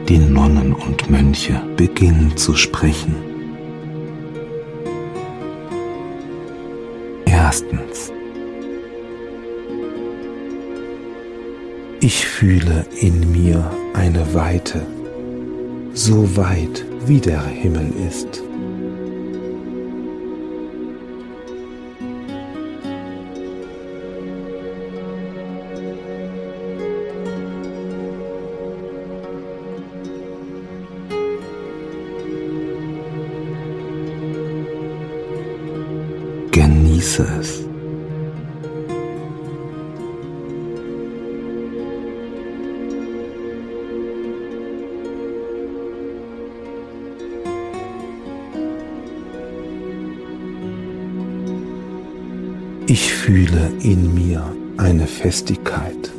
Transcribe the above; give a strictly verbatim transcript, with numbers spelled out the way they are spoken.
Die Nonnen und Mönche beginnen zu sprechen. Erstens. Ich fühle in mir eine Weite, so weit wie der Himmel ist. Genieße es. Ich fühle in mir eine Festigkeit,